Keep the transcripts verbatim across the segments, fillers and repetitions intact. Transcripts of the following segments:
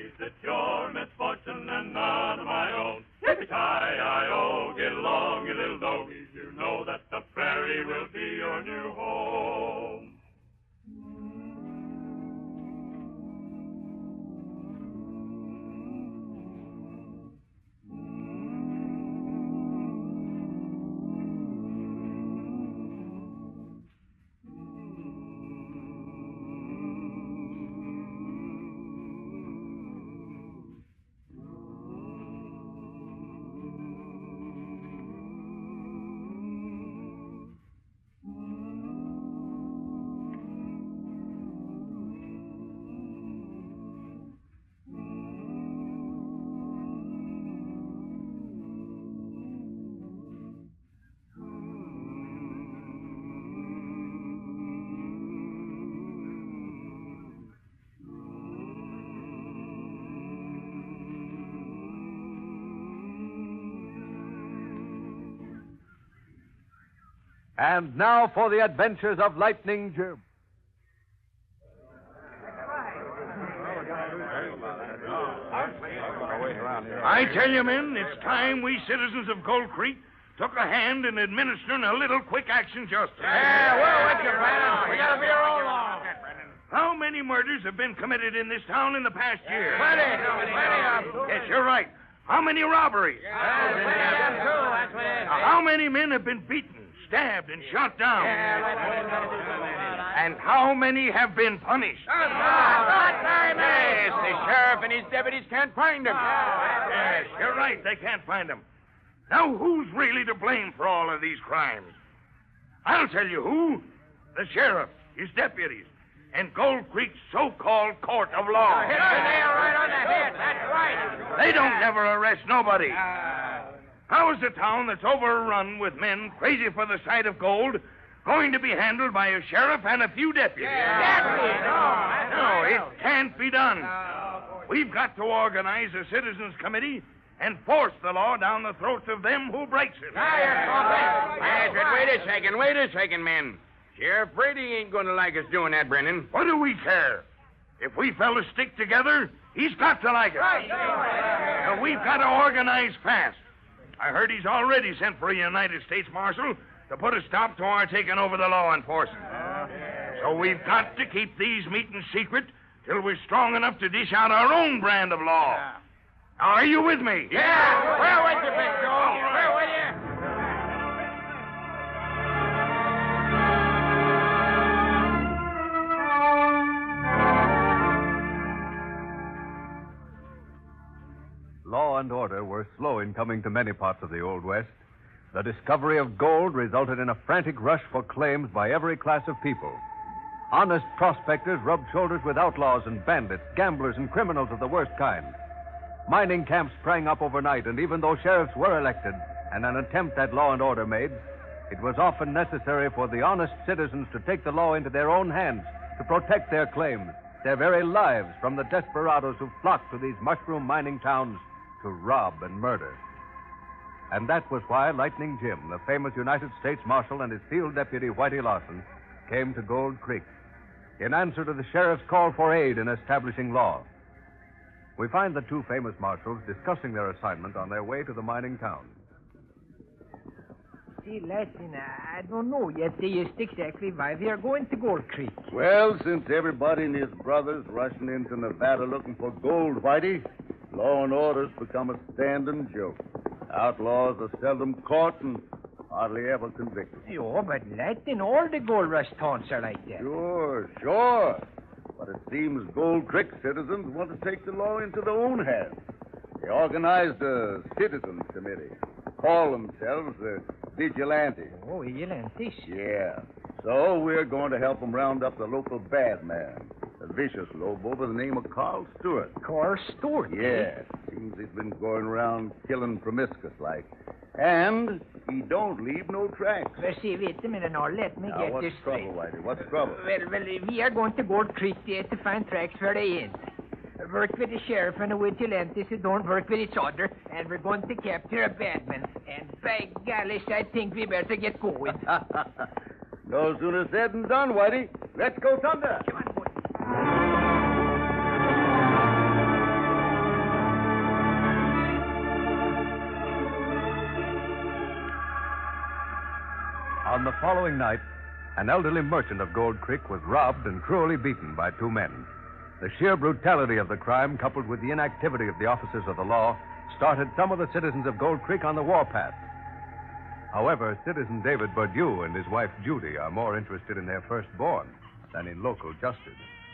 boys, it's your misfortune and none of my own. Yippee-ki-yi-o, get along, you little doggies. You know that the prairie will be your new home. And now for the adventures of Lightning Jim. I tell you, men, it's time we citizens of Gold Creek took a hand in administering a little quick action justice. Yeah, well, what's your plan? We gotta be our own law. How many murders have been committed in this town in the past year? Plenty, plenty of them. Yes, you're right. How many robberies? Yeah, plenty of them, too. That's what it is. How many men have been beaten, stabbed, and shot down? Yeah, and how many have been punished? Yes, the sheriff and his deputies can't find them. Yes, you're right. They can't find them. Now, who's really to blame for all of these crimes? I'll tell you who. The sheriff, his deputies, and Gold Creek's so-called court of law. Hit the nail right on the head. That's right. They don't never arrest nobody. How is a town that's overrun with men crazy for the sight of gold going to be handled by a sheriff and a few deputies? Deputies? No, No, it can't be done. We've got to organize a citizens' committee and force the law down the throats of them who breaks it. Yes, but wait a second, wait a second, men. Sheriff Brady ain't going to like us doing that, Brennan. What do we care? If we fellas stick together, he's got to like it. Now, we've got to organize fast. I heard he's already sent for a United States Marshal to put a stop to our taking over the law enforcement. So we've got to keep these meetings secret till we're strong enough to dish out our own brand of law. Now, are you with me? Yeah, we're with you, Big Joe. We're with you. Law and order were slow in coming to many parts of the Old West. The discovery of gold resulted in a frantic rush for claims by every class of people. Honest prospectors rubbed shoulders with outlaws and bandits, gamblers and criminals of the worst kind. Mining camps sprang up overnight, and even though sheriffs were elected and an attempt at law and order made, it was often necessary for the honest citizens to take the law into their own hands to protect their claims, their very lives, from the desperados who flocked to these mushroom mining towns to rob and murder. And that was why Lightning Jim, the famous United States Marshal, and his field deputy, Whitey Lawson, came to Gold Creek in answer to the sheriff's call for aid in establishing law. We find the two famous marshals discussing their assignment on their way to the mining town. See, Latin, I don't know yet just exactly why we are going to Gold Creek. Well, since everybody and his brothers rushing into Nevada looking for gold, Whitey, law and order's become a standing joke. Outlaws are seldom caught and hardly ever convicted. Oh, but Latin, all the gold rush towns are like that. Sure, sure. But it seems Gold Creek citizens want to take the law into their own hands. They organized a citizens committee. Call themselves the Vigilantes. Oh, vigilantes? Yeah. So we're going to help them round up the local bad man, a vicious lobo by the name of Carl Stewart. Carl Stewart? Yeah. Seems he's been going around killing promiscuous like. And he don't leave no tracks. Well, see, wait a minute now. Let me Now, get what's this trouble, straight. Whitey? What's trouble? Well, well, we are going to Gold Creek there to find tracks where they end. Work with the sheriff and the vigilantes who don't work with each other, and we're going to capture a bad man. And by golly, I think we better get going. No sooner said than done, Whitey. Let's go thunder. Come on, boy. On the following night, an elderly merchant of Gold Creek was robbed and cruelly beaten by two men. The sheer brutality of the crime, coupled with the inactivity of the officers of the law, started some of the citizens of Gold Creek on the warpath. However, citizen David Burdue and his wife Judy are more interested in their firstborn than in local justice.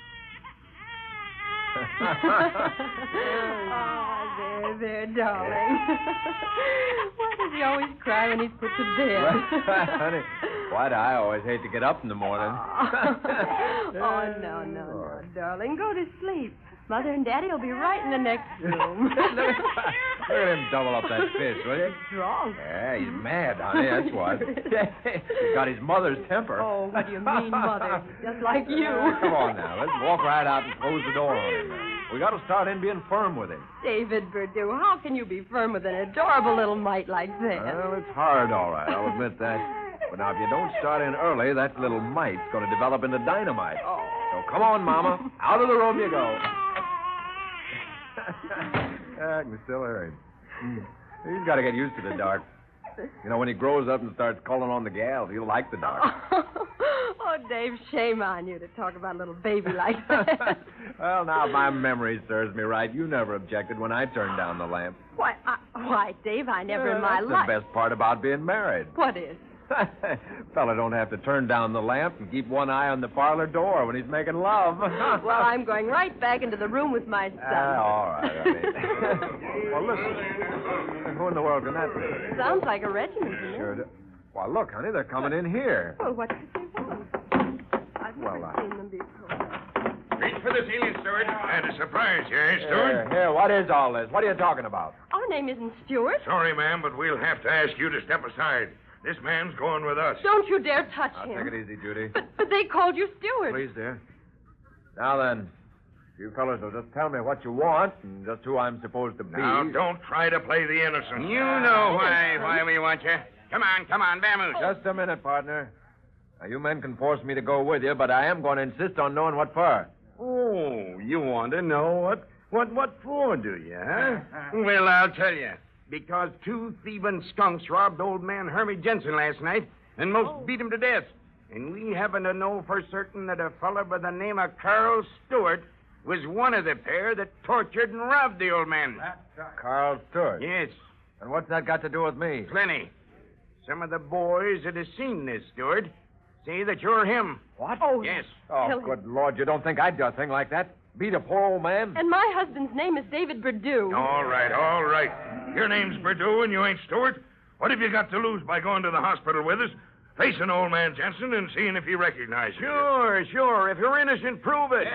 Oh, there, there, darling. Why does he always cry when he's put to bed? Honey, why do I always hate to get up in the morning? Oh, oh no, no, no, darling. Go to sleep. Mother and Daddy will be right in the next room. Look at him double up that fist, will you? Drunk. Yeah, he's mad, honey, that's what. He's got his mother's temper. Oh, what do you mean, Mother? Just like you. Come on now, let's walk right out and close the door on him. We got to start in being firm with him. David Burdue, how can you be firm with an adorable little mite like that? Well, it's hard, all right, I'll admit that. But now, if you don't start in early, that little mite's going to develop into dynamite. Oh. So come on, Mama. Out of the room you go. I can still hear him. Mm. He's got to get used to the dark. You know, when he grows up and starts calling on the gals, he'll like the dark. Oh, Dave, shame on you to talk about a little baby like that. Well, now, if my memory serves me right, you never objected when I turned down the lamp. Why, I, why, Dave, I never Yeah, in my that's life... the best part about being married. What is? Fella don't have to turn down the lamp and keep one eye on the parlor door when he's making love. Well, I'm going right back into the room with my son. Ah, all right, honey. Well, listen. Who in the world can that be? Sounds like a regiment to me. Sure do. Well, look, honey, they're coming in here. Well, what did they want? I've never Well, I- seen them before. Reach for the ceiling, Stewart. And a surprise here, eh, Here, Stewart? here, what is all this? What are you talking about? Our name isn't Stewart. Sorry, ma'am, but we'll have to ask you to step aside. This man's going with us. Don't you dare touch Now, him. take it easy, Judy. But, but they called you Stewart. Please, dear. Now then, you fellas will just tell me what you want and just who I'm supposed to be. Now, don't try to play the innocent. You know why why we want you. Come on, come on, vamoose. Just a minute, partner. Now, you men can force me to go with you, but I am going to insist on knowing what for. Oh, you want to know what what what for, do you, huh? Well, I'll tell you. Because two thieving skunks robbed old man Hermie Jensen last night and most Oh. beat him to death. And we happen to know for certain that a feller by the name of Carl Stewart was one of the pair that tortured and robbed the old man. Carl Stewart. Yes, And what's that got to do with me? plenty. Some of the boys that have seen this, Stewart, say that you're him. What? Oh, Yes. Oh, Tell him. good Lord, you don't think I'd do a thing like that? Beat a poor old man? And my husband's name is David Burdue. All right, all right. Your name's Burdue and you ain't Stewart. What have you got to lose by going to the hospital with us, facing old man Jensen, and seeing if he recognizes you? Sure, sure. If you're innocent, prove it.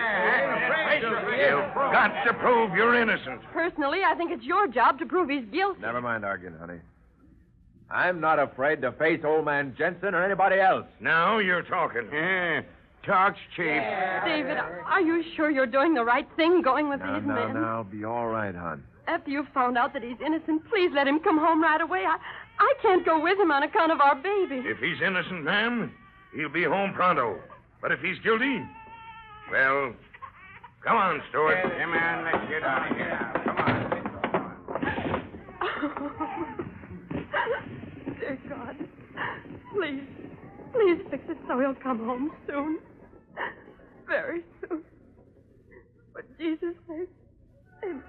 You've got to prove you're innocent. Personally, I think it's your job to prove he's guilty. Never mind arguing, honey. I'm not afraid to face old man Jensen or anybody else. Now you're talking. Yeah, talk's cheap. David, are you sure you're doing the right thing going with Now, these now, men? now, I'll be all right, hon. After you found out that he's innocent, please let him come home right away. I, I can't go with him on account of our baby. If he's innocent, ma'am, he'll be home pronto. But if he's guilty, well, come on, Stewart. Come on, let's get out of here now. Come on. Dear God, please, please fix it so he'll come home soon. Very soon. For Jesus' sake, amen.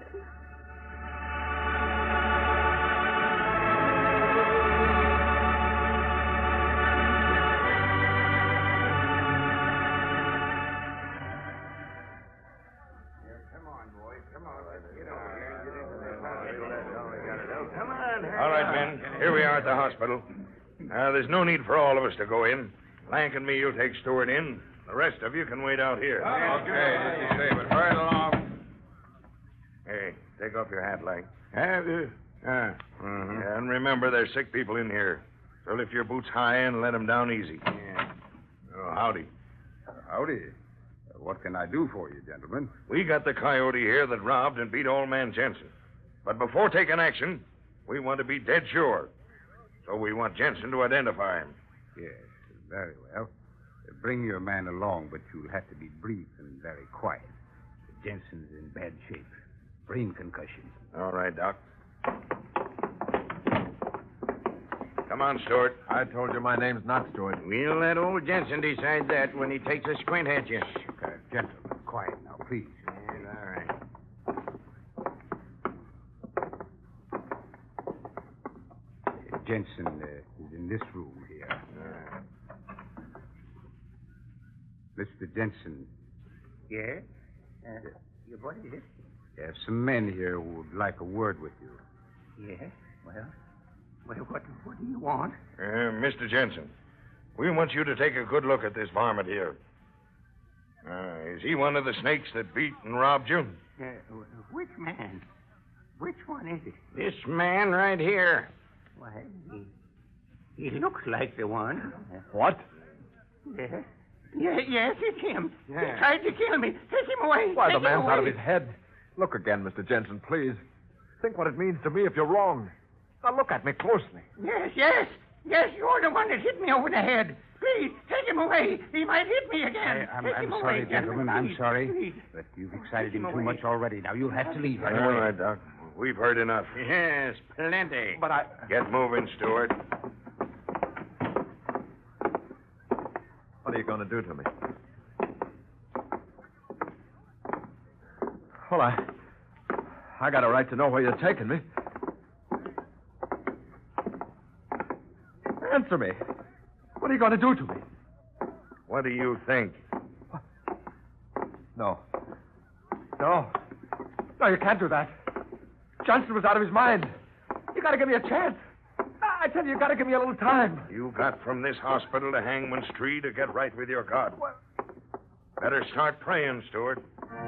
All right, men. Here we are at the hospital. Uh, there's no need for all of us to go in. Lank and me, you'll take Stewart in. The rest of you can wait out here. Okay, just you say, but hurry along. Hey, take off your hat, Lank. Have you? Uh, mm-hmm. Yeah, and remember, there's sick people in here. So lift your boots high and let them down easy. Yeah. Oh, howdy. Howdy. Uh, what can I do for you, gentlemen? We got the coyote here that robbed and beat old man Jensen. But before taking action, we want to be dead sure. So we want Jensen to identify him. Yes, very well. Uh, bring your man along, but you'll have to be brief and very quiet. Jensen's in bad shape. Brain concussion. All right, Doc. Come on, Stewart. I told you my name's not Stewart. We'll let old Jensen decide that when he takes a squint at you. Okay, gentlemen, quiet now, please. And all right. Uh, Jensen uh, is in this room here. Mister Jensen. Yes? Uh, what is it? There's some men here who would like a word with you. Yes? Well, well, what, what do you want? Uh, Mister Jensen, we want you to take a good look at this varmint here. Uh, is he one of the snakes that beat and robbed you? Uh, which man? Which one is it? This man right here. Why, he, he looks like the one. What? Yes? Yes, yes, it's him. Yeah. He tried to kill me. Take him away. Why, Take the him man's away. out of his head. Look again, Mister Jensen, please. Think what it means to me if you're wrong. Now look at me closely. Yes, yes. Yes, you're the one that hit me over the head. Please, take him away. He might hit me again. I, I'm, take I'm him sorry, away, gentlemen. I'm Please, sorry. please. But you've excited Take him him too away. much already. Now, you'll have to leave right All away. right, Doc. We've heard enough. Yes, plenty. But I... Get moving, Stewart. What are you going to do to me? Well, I... I got a right to know where you're taking me. Answer me. What are you going to do to me? What do you think? No. No. No, you can't do that. Johnson was out of his mind. You got to give me a chance. I tell you, you got to give me a little time. You got from this hospital to Hangman's Tree to get right with your God. What? Better start praying, Stewart.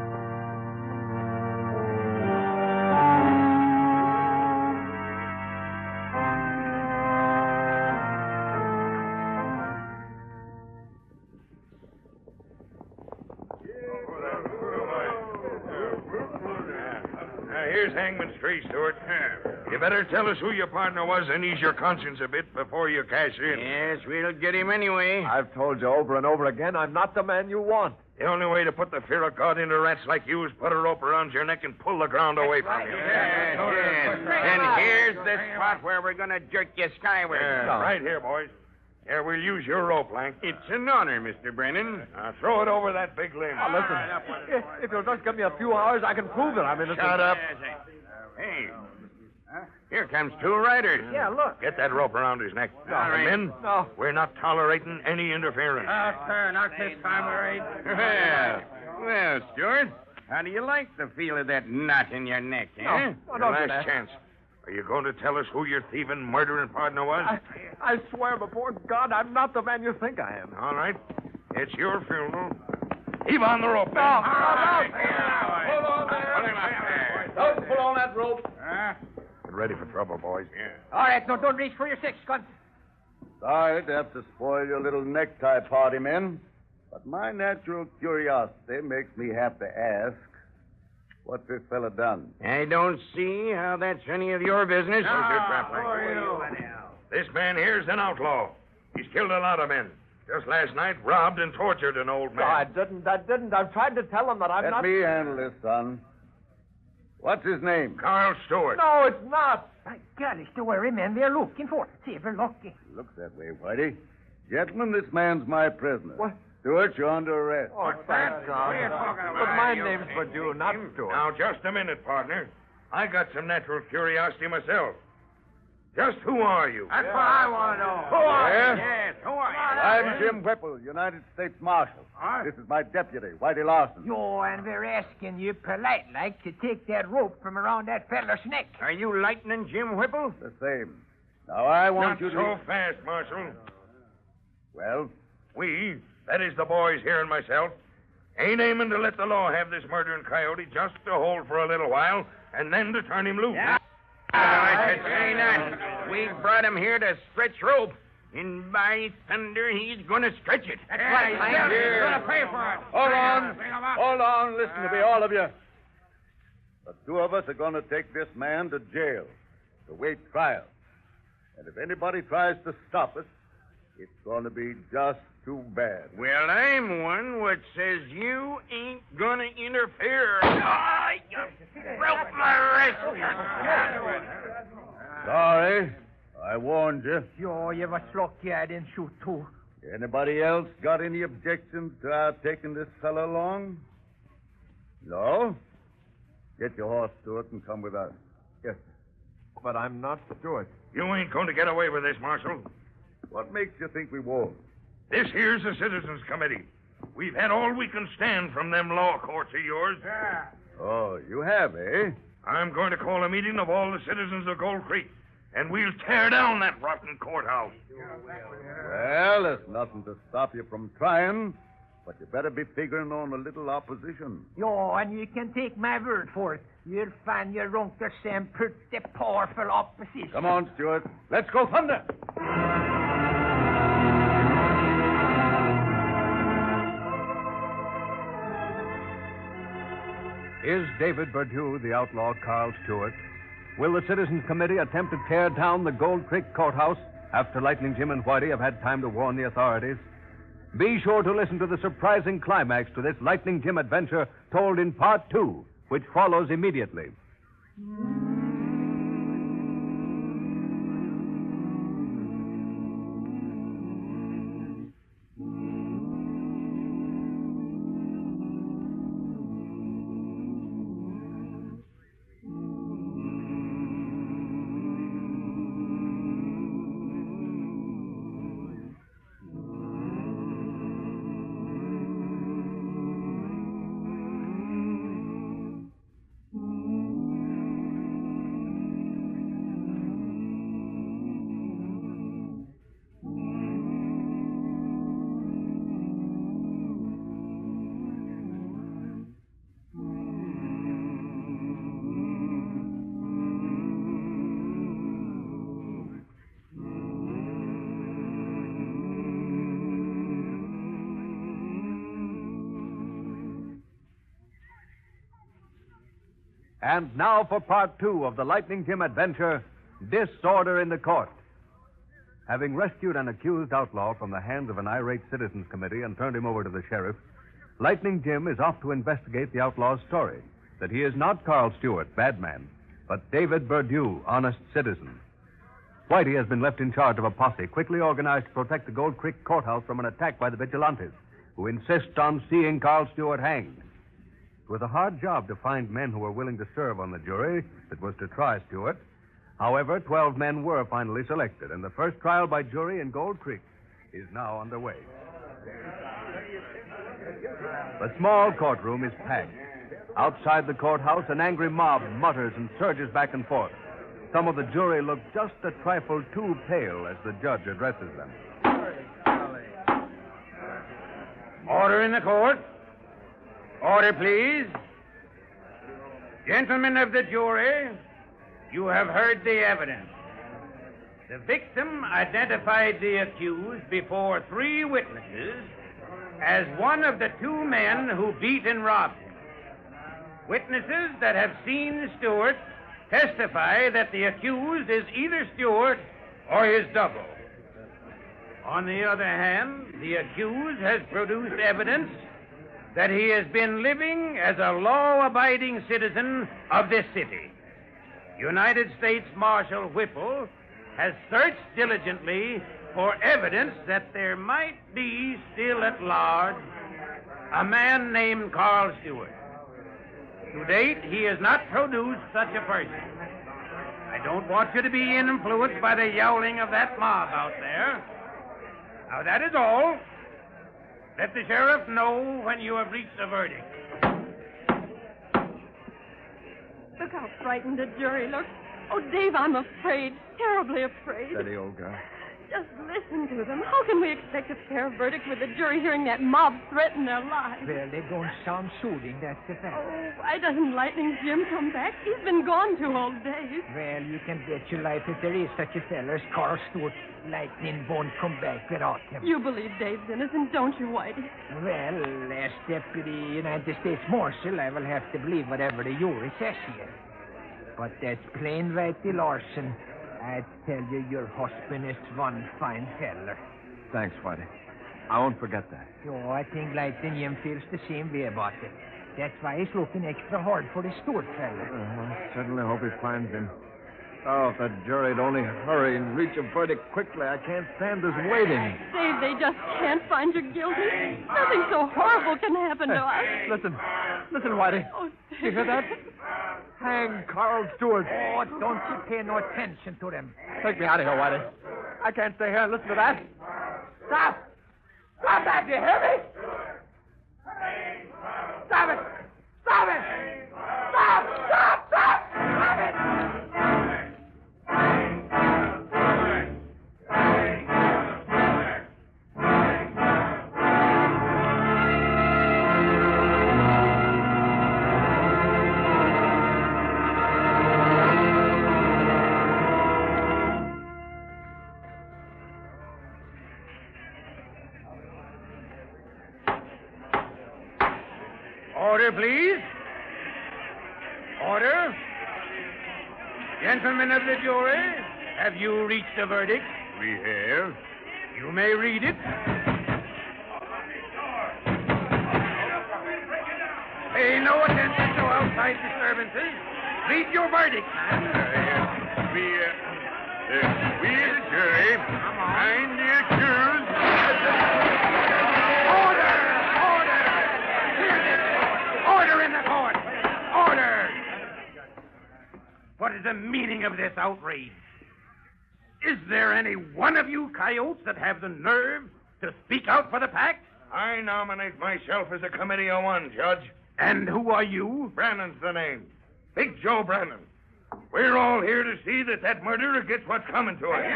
Now, here's Hangman's Tree, Stewart. You better tell us who your partner was and ease your conscience a bit before you cash in. Yes, we'll get him anyway. I've told you over and over again, I'm not the man you want. The only way to put the fear of God into rats like you is put a rope around your neck and pull the ground away from you. Yes, yes. And here's the spot where we're going to jerk you skyward. Yeah, No. right here, boys. Here, we'll use your rope, Lank. It's an honor, Mister Brennan. Now, throw it over that big limb. Now, listen, if, if you'll just give me a few hours, I can prove that I'm innocent. Shut up. Hey, here comes two riders. Yeah, look. Get that rope around his neck. All right. Men, No. we're not tolerating any interference. sir, not this time, all right. Well, well, Stuart, how do you like the feel of that knot in your neck, eh? No. Your Oh, don't do last that. chance. Are you going to tell us who your thieving, murdering partner was? I, I swear before God, I'm not the man you think I am. All right. It's your funeral. Heave on the rope, No, man. no, no. Hold on there. Don't pull on that rope. Get ready for trouble, boys. Yeah. All right, no, don't reach for your six guns. Sorry to have to spoil your little necktie party, men. But my natural curiosity makes me have to ask, what's this fella done? I don't see how that's any of your business. Hold your trap, Lank. This man here's an outlaw. He's killed a lot of men. Just last night, robbed and tortured an old No, I man. didn't. I didn't. I've tried to tell him that I'm Let not. me handle this, son. What's his name? Carl Stewart. No, it's not. By golly, the very man we're looking for. See if we're lucky. Looks that way, Whitey. Gentlemen, this man's my prisoner. What? Stewart, you're under arrest. Oh, thank God. But my name's Purdue, not Stewart. Now, just a minute, partner. I got some natural curiosity myself. Just who are you? That's what I want to know. Who are you? Yes, who are you? I'm Jim Whipple, United States Marshal. This is my deputy, Whitey Larson. Yo, and we're asking you polite like to take that rope from around that feller's neck. Are you Lightning Jim Whipple? The same. Now, I want Not you to... so fast, Marshal. Well, We, that is the boys here and myself, ain't aiming to let the law have this murdering coyote just to hold for a little while and then to turn him loose. I should say not. We brought him here to stretch rope. And by thunder, he's going to stretch it. That's right, Mike. He's going to pay for it. hold on. Hold on. Listen to me, all of you. The two of us are going to take this man to jail to wait trial. And if anybody tries to stop us, it's going to be just too bad. Well, I'm one which says you ain't going to interfere. Ah, you broke my wrist. Sorry. I warned you. Jo, you was lucky I didn't shoot too. Anybody else got any objections to our taking this fellow along? No? Get your horse, Stewart, and come with us. Yes, but I'm not Stewart. You ain't going to get away with this, Marshal. What makes you think we won't? This here's the Citizens Committee. We've had all we can stand from them law courts of yours. Oh, you have, eh? I'm going to call a meeting of all the citizens of Gold Creek, and we'll tear down that rotten courthouse. Well, there's nothing to stop you from trying, but you better be figuring on a little opposition. Jo, and you can take my word for it. You'll find your Uncle Sam pretty powerful opposition. Come on, Stewart. Let's go thunder. Is David Berdew the outlaw Carl Stewart? Will the Citizens Committee attempt to tear down the Gold Creek Courthouse after Lightning Jim and Whitey have had time to warn the authorities? Be sure to listen to the surprising climax to this Lightning Jim adventure told in part two, which follows immediately. And now for part two of the Lightning Jim adventure, Disorder in the Court. Having rescued an accused outlaw from the hands of an irate Citizens Committee and turned him over to the sheriff, Lightning Jim is off to investigate the outlaw's story, that he is not Carl Stewart, bad man, but David Berdew, honest citizen. Whitey has been left in charge of a posse quickly organized to protect the Gold Creek Courthouse from an attack by the vigilantes, who insist on seeing Carl Stewart hanged. It was a hard job to find men who were willing to serve on the jury that was to try Stewart. However, twelve men were finally selected, and the first trial by jury in Gold Creek is now underway. The small courtroom is packed. Outside the courthouse, an angry mob mutters and surges back and forth. Some of the jury look just a trifle too pale as the judge addresses them. Order in the court. Order, please. Gentlemen of the jury, you have heard the evidence. The victim identified the accused before three witnesses as one of the two men who beat and robbed him. Witnesses that have seen Stewart testify that the accused is either Stewart or his double. On the other hand, the accused has produced evidence that he has been living as a law-abiding citizen of this city. United States Marshal Whipple has searched diligently for evidence that there might be still at large a man named Carl Stewart. To date, he has not produced such a person. I don't want you to be influenced by the yowling of that mob out there. Now, that is all. Let the sheriff know when you have reached a verdict. Look how frightened the jury looks. Oh, Dave, I'm afraid, terribly afraid. Steady, old girl. Just listen to them. How can we expect a fair verdict with the jury hearing that mob threaten their lives? Well, they don't sound soothing, that's the fact. Oh, why doesn't Lightning Jim come back? He's been gone two whole days. Well, you can bet your life if there is such a fella as Carl Stewart, Lightning won't come back without him. You believe Dave's innocent, don't you, Whitey? Well, as Deputy United States Marshal, I will have to believe whatever the jury says here. But that's plain Whitey Larson. I tell you, your husband is one fine feller. Thanks, Whitey. I won't forget that. Oh, I think Lightning Jim feels the same way about it. That's why he's looking extra hard for the Stewart fella. Uh, I certainly hope he finds him. Oh, if that jury'd only hurry and reach a verdict quickly. I can't stand this waiting. Dave, they just can't find you guilty. Nothing so horrible can happen to us. Listen. Listen, Whitey. Oh, You hear that? Hang Carl Stewart. Oh, don't you pay no attention to them. Take me out of here, Whitey. I can't stay here and listen to that. Stop! Stop that, do you hear me? Stop it! Stop it! Stop! Stop! Stop! Stop it! Order, please. Order. Gentlemen of the jury, have you reached a verdict? We have. You may read it. Pay no attention to outside disturbances. Read your verdict, man. Uh, we, uh, uh, we, the jury, find the accused. Order! Order! Hear this. Order in the court! Order! What is the meaning of this outrage? Is there any one of you coyotes that have the nerve to speak out for the pack? I nominate myself as a committee of one, Judge. And who are you? Brannon's the name. Big Joe Brannon. We're all here to see that that murderer gets what's coming to us.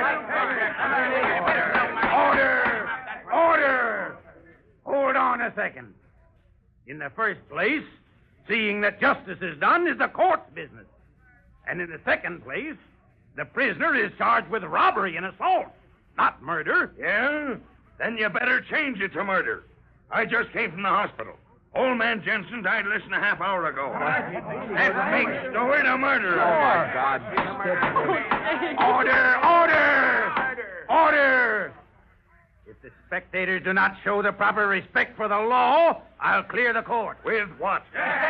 Order! Order! Hold on a second. In the first place, seeing that justice is done is the court's business. And in the second place, the prisoner is charged with robbery and assault, not murder. Yeah? Then you better change it to murder. I just came from the hospital. Old man Jensen died less than a half hour ago. That makes Stewart a murderer. Oh, God. Order! Order! Order! If the spectators do not show the proper respect for the law, I'll clear the court. With what?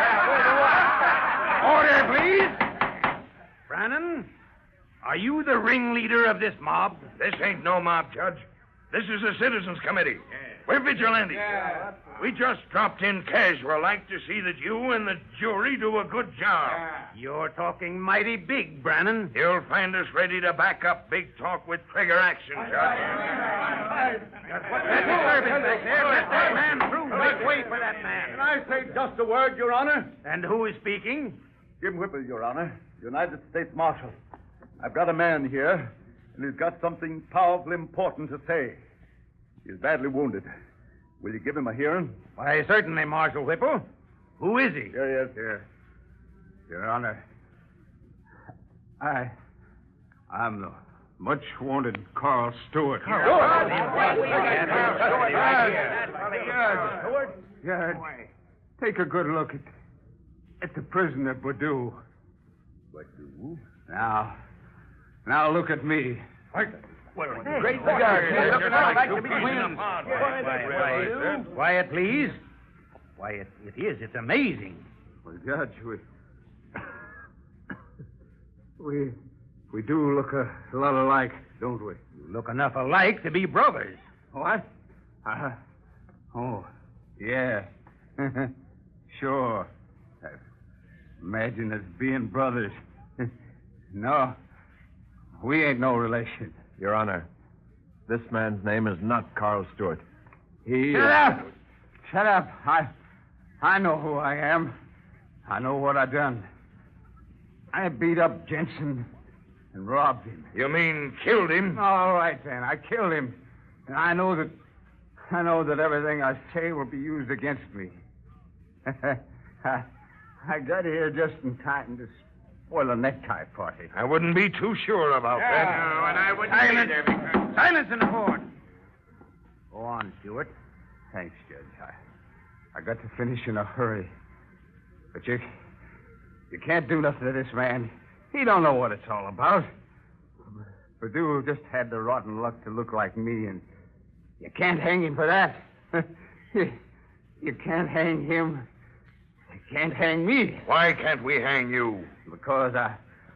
Order, please. Brannon, are you the ringleader of this mob? This ain't no mob, Judge. This is a citizens' committee. We're vigilantes. We just dropped in casual like to see that you and the jury do a good job. You're talking mighty big, Brannon. You'll find us ready to back up big talk with trigger action, Judge. What's that disturbance back there? Let that man through. Make way for that man. Can I say just a word, Your Honor? And who is speaking? Jim Whipple, Your Honor. United States Marshal. I've got a man here, and he's got something powerful important to say. He's badly wounded. Will you give him a hearing? Why, certainly, Marshal Whipple. Who is he? Here he is. Here. Your Honor. I... I'm the much wanted Carl Stewart. Stewart? Judge, Judge, take a good look at, at the prisoner, Badu. Badu? Now, now look at me. Great Quiet, please. Why, it, it is. It's amazing. Well, Judge, we... we... we do look a lot alike, don't we? You look enough alike to be brothers. What? Uh, oh, yeah. Sure. I imagine us being brothers. No, we ain't no relation. Your Honor, this man's name is not Carl Stewart. He Shut is... up! Shut up. I I know who I am. I know what I done. I beat up Jensen and robbed him. You mean killed him? All right, then. I killed him. And I know that I know that everything I say will be used against me. I, I got here just in time to spoil a necktie party. I wouldn't be too sure about Yeah, that. no, and I wouldn't Silence. Either because... Silence in the court. Go on, Stewart. Thanks, Judge. I, I got to finish in a hurry. But you, you can't do nothing to this man. He don't know what it's all about. Purdue just had the rotten luck to look like me, and you can't hang him for that. you, you can't hang him. You can't hang me. Why can't we hang you? Because I,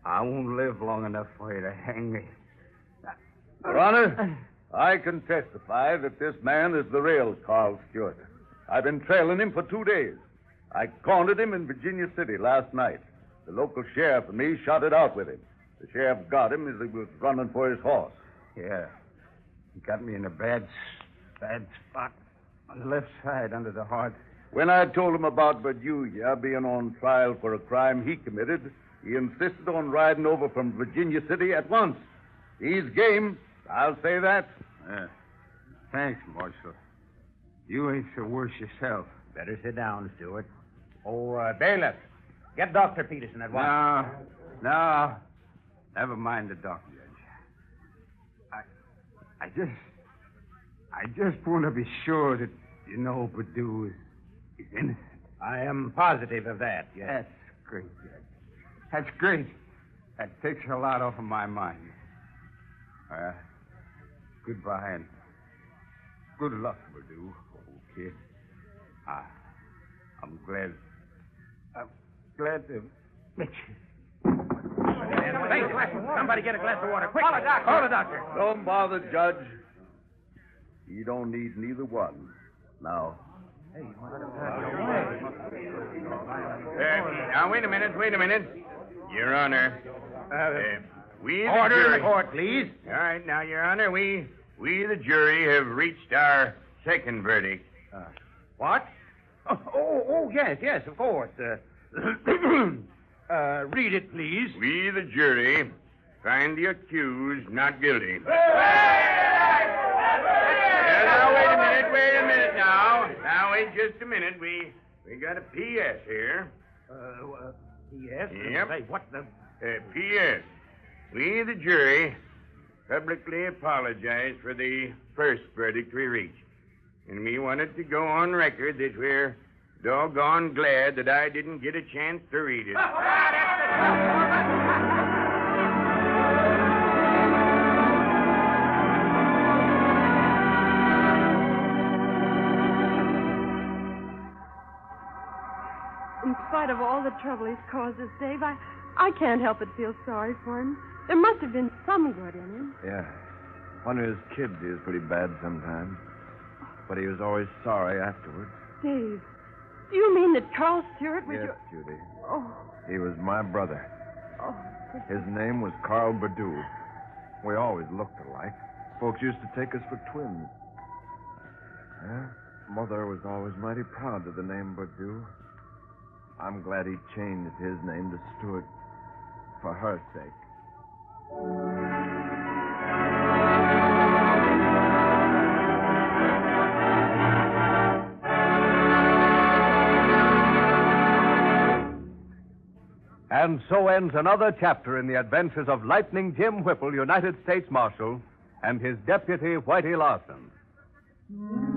I won't live long enough for you to hang me. Your Honor, I can testify that this man is the real Carl Stewart. I've been trailing him for two days. I cornered him in Virginia City last night. The local sheriff and me shot it out with him. The sheriff got him as he was running for his horse. Yeah. He got me in a bad, bad spot on the left side under the heart. When I told him about Bedoya being on trial for a crime he committed, he insisted on riding over from Virginia City at once. He's game, I'll say that. Yeah. Thanks, Marshal. You ain't so worse yourself. Better sit down, Stewart. Oh, uh, bailiff, get Doctor Peterson at once. No, no. Never mind the doctor, Judge. I, I just, I just want to be sure that you know Badu is, is innocent. I am positive of that, yes. That's great, Judge. That's great. That takes a lot off of my mind. Uh, goodbye and good luck, Badu, old kid. I, I'm glad, I'm glad to meet you. Hey, somebody get a glass of water, quick. Call a doctor. Call a doctor. Don't bother, Judge. He don't need neither one. Now. Uh, now, wait a minute, wait a minute. Your Honor. Uh, uh, we the order jury... in the court, please. All right, now, Your Honor, we, we the jury, have reached our second verdict. Uh, what? Oh, oh, oh, yes, yes, of course. Uh, uh, read it, please. We, the jury, find the accused not guilty. Yeah, now, wait a minute, wait a minute now. Now, wait just a minute. We we got a P S here. Uh, uh P S? Yep. Say, what the... Uh, P S. We, the jury, publicly apologize for the first verdict we reached. And we wanted to go on record that we're doggone glad that I didn't get a chance to read it. In spite of all the trouble he's caused us, Dave, I, I can't help but feel sorry for him. There must have been some good in him. Yeah. One of his kids he was pretty bad sometimes. But he was always sorry afterwards. Dave, do you mean that Carl Stewart was yes, your... Judy. Oh, He was my brother. oh. His name was Carl Badu. We always looked alike. Folks used to take us for twins. Yeah, Mother was always mighty proud of the name Badu. I'm glad he changed his name to Stewart for her sake. And so ends another chapter in the adventures of Lightning Jim Whipple, United States Marshal, and his deputy, Whitey Larson.